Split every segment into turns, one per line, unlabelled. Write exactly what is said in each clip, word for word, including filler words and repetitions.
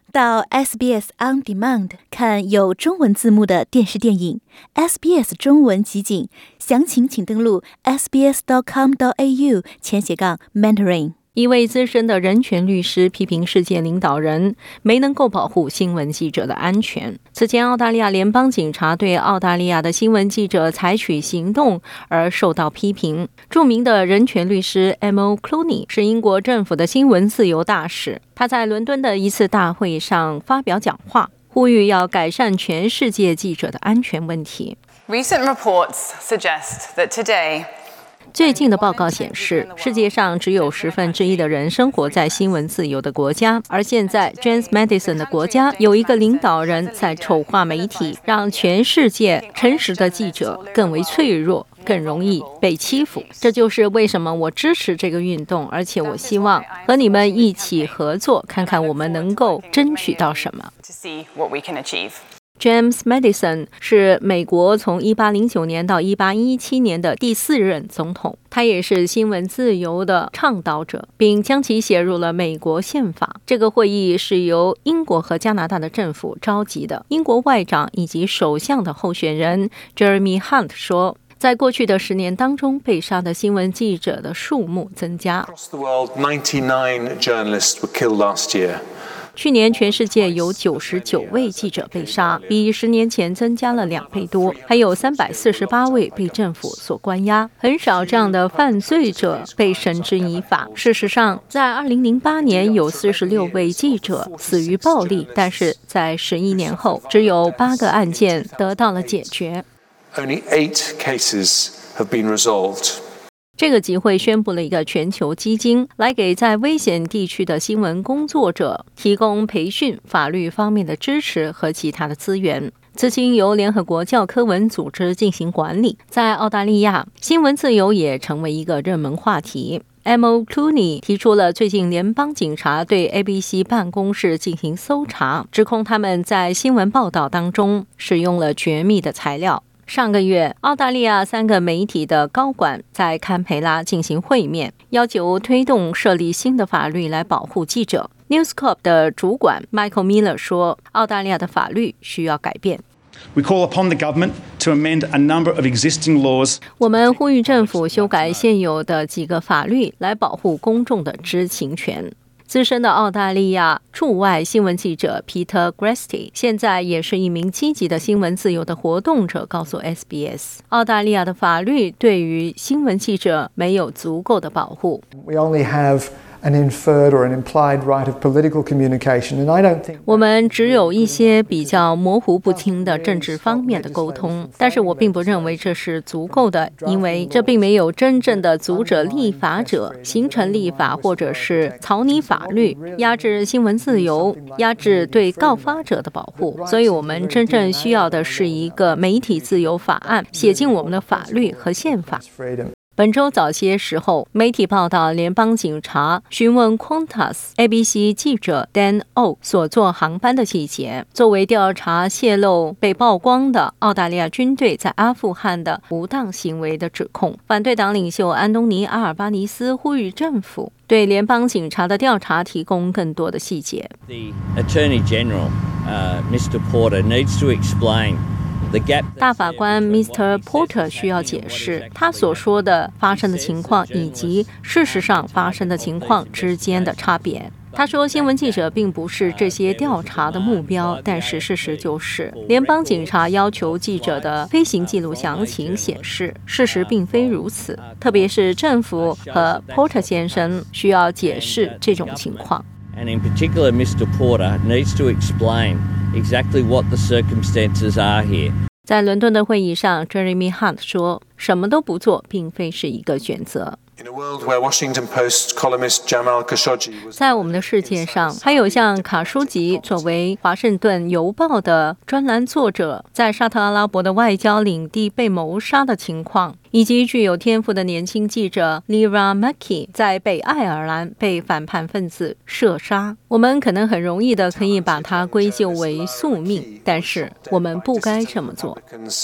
到 S B S On Demand 看有中文字幕的电视电影 S B S 中文集锦，详情请登录 s b s dot com dot a u 前斜杠 mentoring。一位资深的人权律师批评世界领导人没能够保护新闻记者的安全。此前，澳大利亚联邦警察对澳大利亚的新闻记者采取行动而受到批评。著名的人权律师 Emma Clooney 是英国政府的新闻自由大使，他在伦敦的一次大会上发表讲话，呼吁要改善全世界记者的安全问题。
Recent reports suggest that today
最近的报告显示，世界上只有十分之一的人生活在新闻自由的国家，而现在 James Madison 的国家有一个领导人在丑化媒体，让全世界诚实的记者更为脆弱，更容易被欺负。这就是为什么我支持这个运动，而且我希望和你们一起合作，看看我们能够争取到什么。James Madison 是美国从一八零九年到一八一七年的第四任总统，他也是新闻自由的倡导者，并将其写入了美国宪法。这个会议是由英国和加拿大的政府召集的。英国外长以及首相的候选人 Jeremy Hunt 说，在过去的十年当中，被杀的新闻记者的数目增加。
Across the world, ninety-nine journalists were killed last year.
去年全世界有九十九位记者被杀，比十年前增加了两倍多，还有三百四十八位被政府所关押。很少这样的犯罪者被绳之以法。事实上，在二零零八年有四十六位记者死于暴力，但是在十一年后，只有八个案件得到了解决。
Only eight cases have been resolved.
这个集会宣布了一个全球基金，来给在危险地区的新闻工作者提供培训、法律方面的支持和其他的资源。资金由联合国教科文组织进行管理。在澳大利亚，新闻自由也成为一个热门话题。Emma Clooney 提出了最近联邦警察对 A B C 办公室进行搜查，指控他们在新闻报道当中使用了绝密的材料。上个月，澳大利亚三个媒体的高管在堪培拉进行会面，要求推动设立新的法律来保护记者。News Corp 的主管 Michael Miller 说，澳大利亚的法律需要改变。
We call upon the government to amend a number of existing laws.
我们呼吁政府修改现有的几个法律来保护公众的知情权。资深的澳大利亚驻外新闻记者 Peter Gresti 现在也是一名积极的新闻自由的活动者，告诉 S B S， 澳大利亚的法律对于新闻记者没有足够的保护。
We only have an inferred or an implied right of political communication, and I don't think
我们只有一些比较模糊不清的政治方面的沟通，但是我并不认为这是足够的，因为这并没有真正的阻止立法者形成立法或者是草拟法律，压制新闻自由，压制对告发者的保护。所以我们真正需要的是一个媒体自由法案，写进我们的法律和宪法。本周早些时候，媒体报道联邦警察询问 Qantas A B C 记者 Dan O 所坐航班的细节，作为调查泄露被曝光的澳大利亚军队在阿富汗的不当行为的指控。反对党领袖安东尼·阿尔巴尼斯呼吁政府对联邦警察的调查提供更多的细节。
The Attorney General, uh, Mr Porter, needs to explain
大法官 Mister Porter 需要解释他所说的发生的情况以及事实上发生的情况之间的差别。他说，新闻记者并不是这些调查的目标，但是事实就是，联邦警察要求记者的飞行记录详情显示，事实并非如此。特别是政府和 Porter 先生需要解释这种情况。
And in particular, Mr Porter needs to explain exactly what the circumstances are here.
在伦敦的会议上 Jeremy Hunt 说，什么都不做并非是一个选择。
In a world where Washington Post columnist Jamal Khashoggi was
在我们的世界上，还有像卡舒吉作为华盛顿邮报的专栏作者，在沙特阿拉伯的外交领地被谋杀的情况，以及具有天赋的年轻记者 Lira Mackey 在北爱尔兰被反叛分子射杀。我们可能很容易的可以把它归咎为宿命，但是我们不该这么做。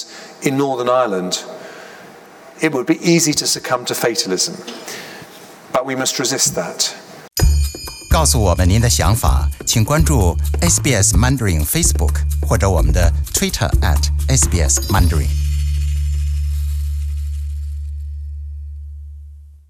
in Northern Ireland, it would be easy to succumb to fatalism, but we must resist that.
告诉我们您的想法，请关注 S B S Mandarin Facebook 或者我们的 Twitter at S B S Mandarin。